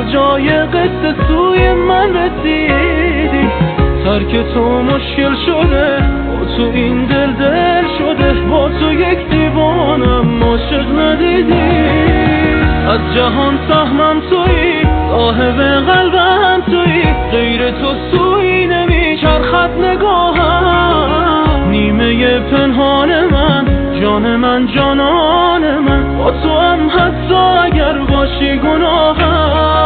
جای قصه سوی من رسیدی. ترک تو مشکل شده، با تو این دل شده، با تو یک دیوانم عاشق ندیدی. از جهان سهمم تویی، صاحب قلبم تویی، غیر تو سوی نمیچرخد نگاهم. نیمه پنهان من، جان من، جانان من، با تو هم حتی اگر باشی گناهم.